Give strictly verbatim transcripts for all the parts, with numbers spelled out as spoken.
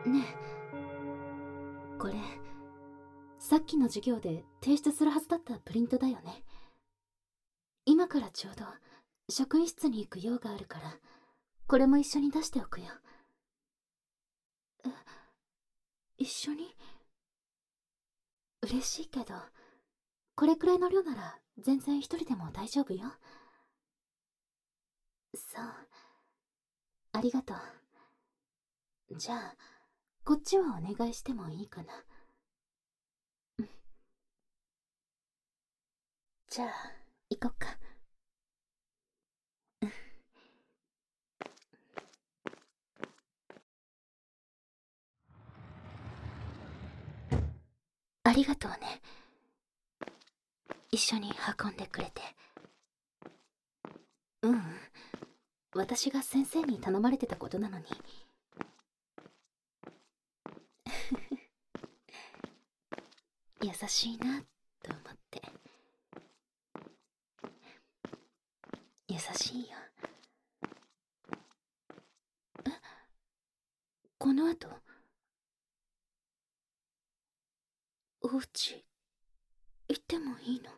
ねえ、これさっきの授業で提出するはずだったプリントだよね。今からちょうど職員室に行く用があるから、これも一緒に出しておくよ。え、一緒に？嬉しいけど、これくらいの量なら全然一人でも大丈夫よ。そう、ありがとう。じゃあこっちはお願いしてもいいかな。うん、じゃあ行こっか。ありがとうね、一緒に運んでくれて。ううん、私が先生に頼まれてたことなのに。優しいなと思って。優しいよ。え、この後お家行ってもいいの？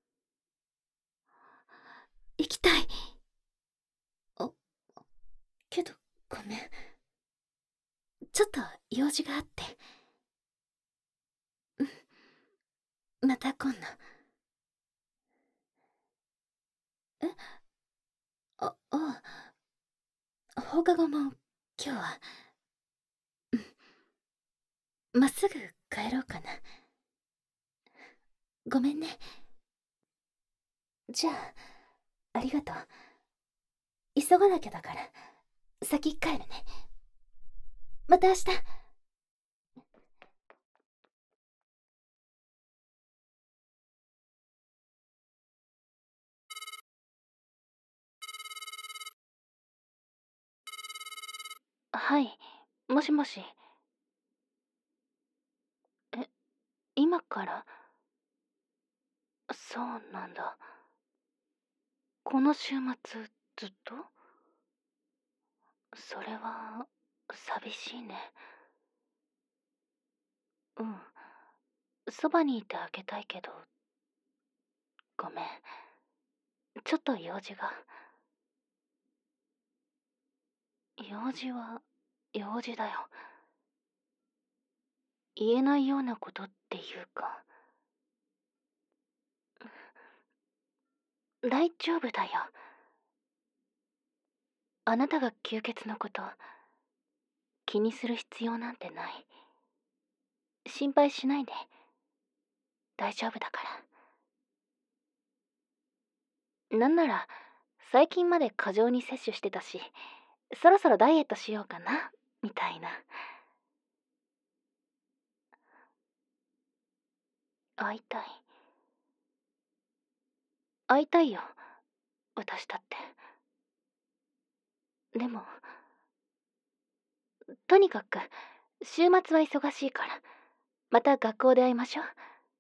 行きたい。あ、けどごめん、ちょっと用事があって。うん、また今度。え、あ、ああ、放課後も今日は、うん、まっすぐ帰ろうかな。ごめんね。じゃあありがとう。急がなきゃだから先帰るね。また明日。はい、もしもし。え、今から？そうなんだ。この週末ずっと？それは寂しいね。うん、そばにいてあげたいけど。ごめん、ちょっと用事が。用事は用事だよ。言えないようなことっていうか。大丈夫だよ。あなたが吸血のこと気にする必要なんてない。心配しないで。大丈夫だから。なんなら最近まで過剰に摂取してたし、そろそろダイエットしようかなみたいな。会いたい。会いたいよ、私だって。でもとにかく週末は忙しいから、また学校で会いましょう。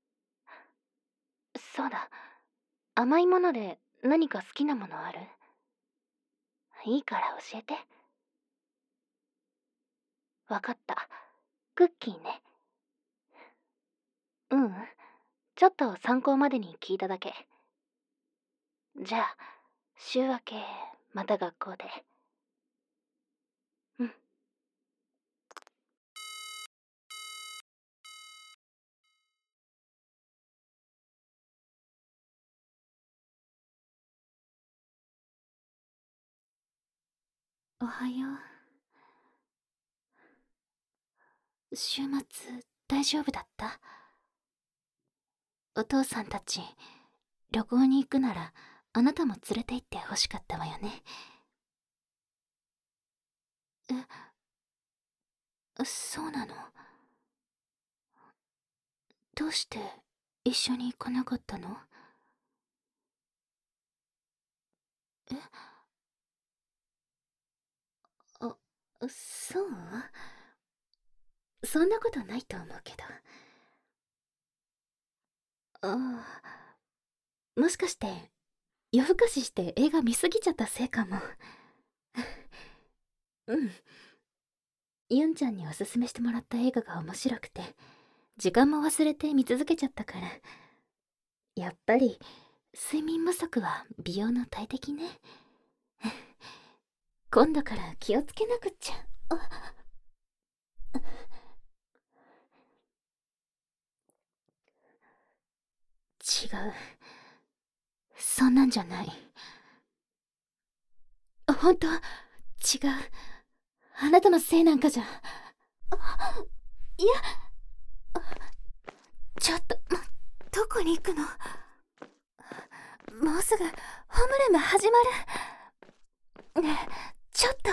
そうだ、甘いもので何か好きなものある？いいから教えて。わかった、クッキーね。ううん、ちょっと参考までに聞いただけ。じゃあ週明けまた学校で。うん。おはよう。週末大丈夫だった？お父さんたち旅行に行くならあなたも連れて行ってほしかったわよね。え、そうなの？どうして一緒に行かなかったの？え、あ、そう？そんなことないと思うけど。ああ、もしかして夜更かしして映画見すぎちゃったせいかも。うん、 ユンちゃんにおすすめしてもらった映画が面白くて、時間も忘れて見続けちゃったから。やっぱり睡眠不足は美容の大敵ね。今度から気をつけなくっちゃ。あ、違う。そんなんじゃない。ほんと、違う。あなたのせいなんかじゃ。いや、ちょっと、どこに行くの？もうすぐホームルーム始まる。ねえ、ちょっと。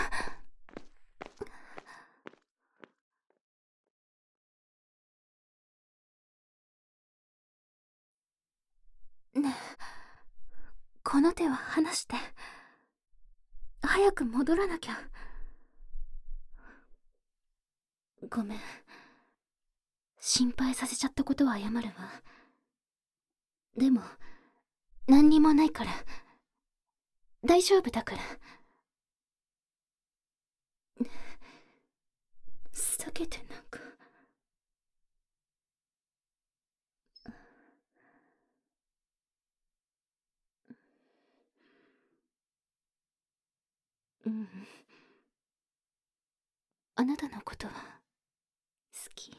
ねえ、この手は離して。早く戻らなきゃ。ごめん。心配させちゃったことは謝るわ。でも、何にもないから。大丈夫だから。避けてなんか。うん。あなたのことは好き。好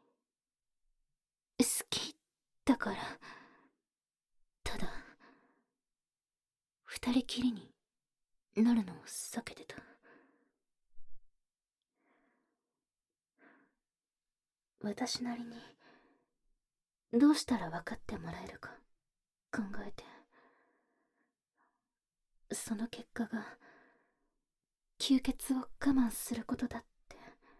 きだから。ただ、二人きりになるのを避けてた。私なりにどうしたら分かってもらえるか考えて、その結果が吸血を我慢することだって。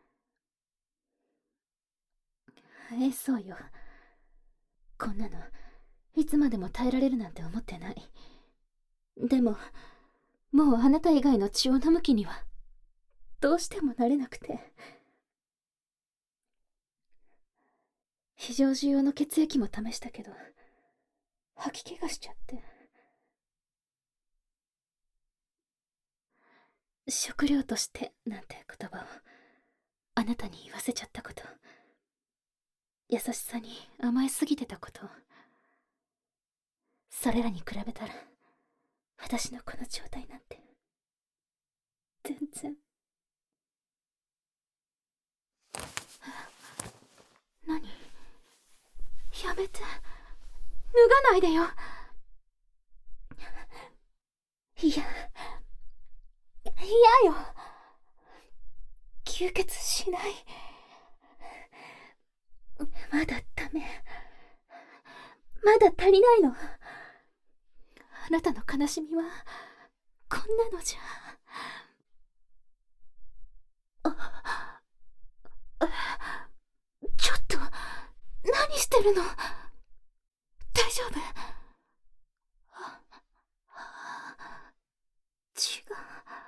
ええ、そうよ。こんなのいつまでも耐えられるなんて思ってない。でももうあなた以外の血を飲む気にはどうしてもなれなくて。非常時用の血液も試したけど吐き気がしちゃって。食料としてなんて言葉をあなたに言わせちゃったこと、優しさに甘えすぎてたこと、それらに比べたら私のこの状態なんて全然。何？やめて。脱がないでよ。いや、嫌よ。吸血しない。まだダメ。まだ足りないの。あなたの悲しみはこんなのじゃ。あ、ちょっと何してるの？大丈夫？血が。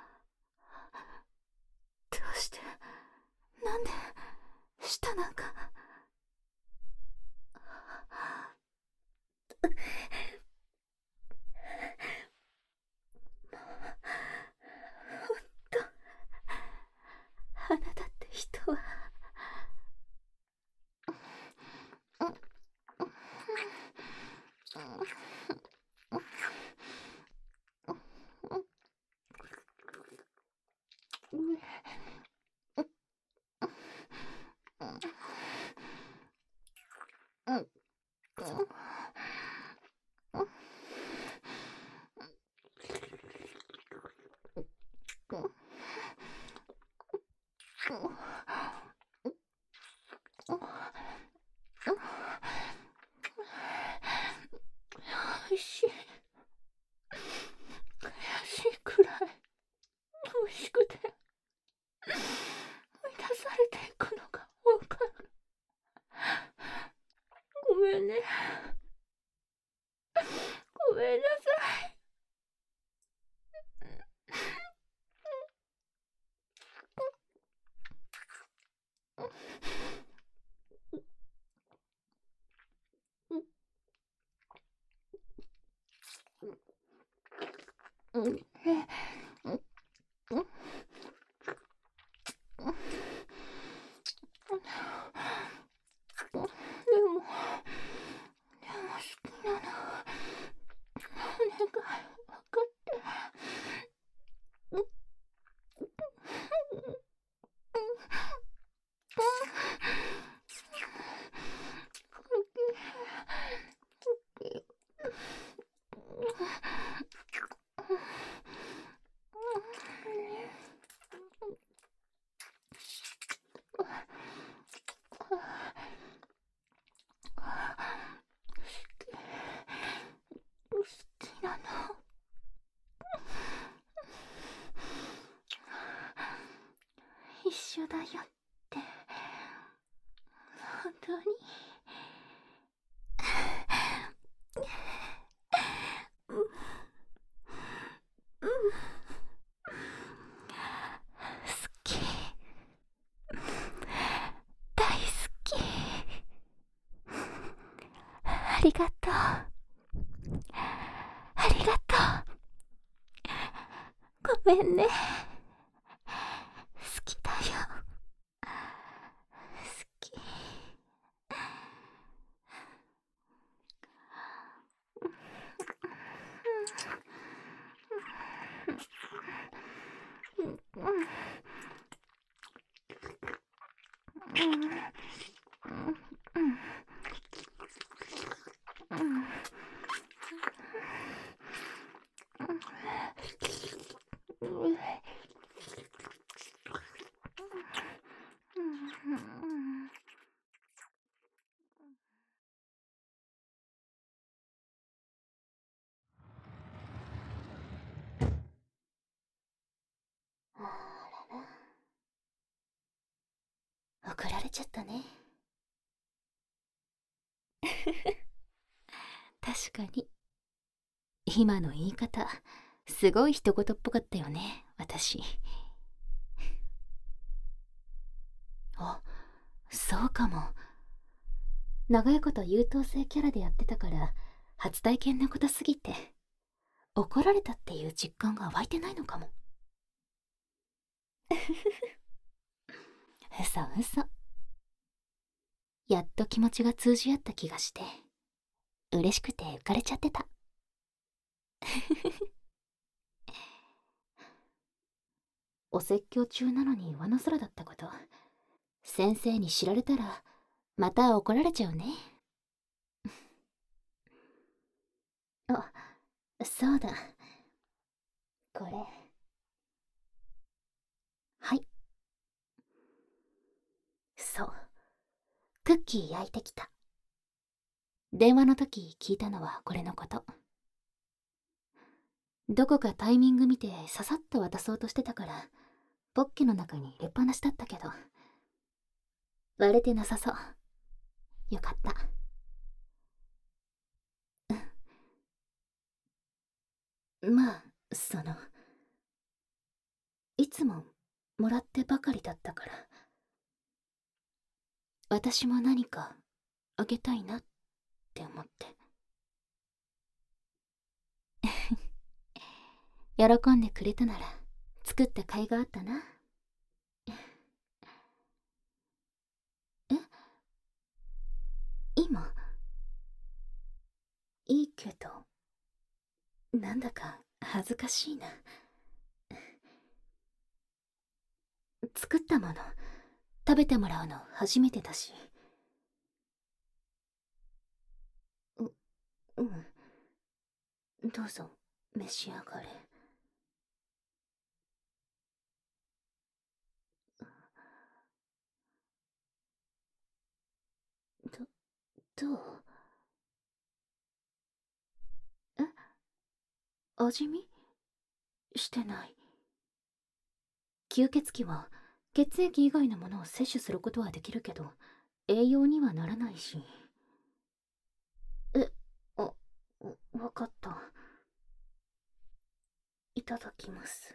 どうして？なんで？舌なんか。ほんと、あなたって人は。おいしい。悔しいくらい美味しくて追い出されていくのがわかる。ごめんね。ごめんなさい。うん。 一緒だよって本当にうんうん好き大好きありがとうありがとうごめんね好きだよ好き怒られちゃったね確かに今の言い方すごい一言っぽかったよね私あそうかも長いこと優等生キャラでやってたから初体験なことすぎて怒られたっていう実感が湧いてないのかも嘘嘘やっと気持ちが通じ合った気がして嬉しくて浮かれちゃってたお説教中なのに上の空だったこと先生に知られたらまた怒られちゃうねあそうだこれはいそうクッキー焼いてきた電話の時聞いたのはこれのことどこかタイミング見てささっと渡そうとしてたからポッケの中に入れっぱなしだったけど割れてなさそうよかったうんまあそのいつももらってばかりだったから私も何かあげたいなって思って喜んでくれたなら作った甲斐があったなえ今いいけどなんだか恥ずかしいな作ったもの食べてもらうの初めてだしううんどうぞ召し上がれどどうえ味見してない吸血鬼は血液以外のものを摂取することはできるけど栄養にはならないしえあわかったいただきます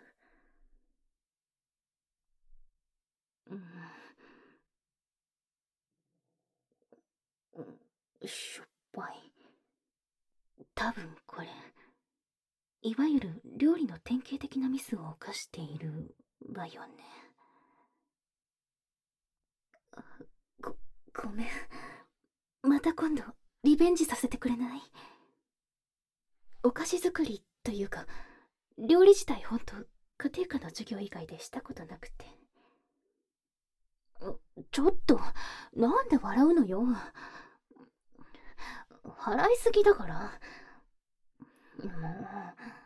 うんしょっぱい多分これいわゆる料理の典型的なミスを犯しているわよねごごめんまた今度リベンジさせてくれないお菓子作りというか料理自体ほんと家庭科の授業以外でしたことなくてちょっとなんで笑うのよ払いすぎだからも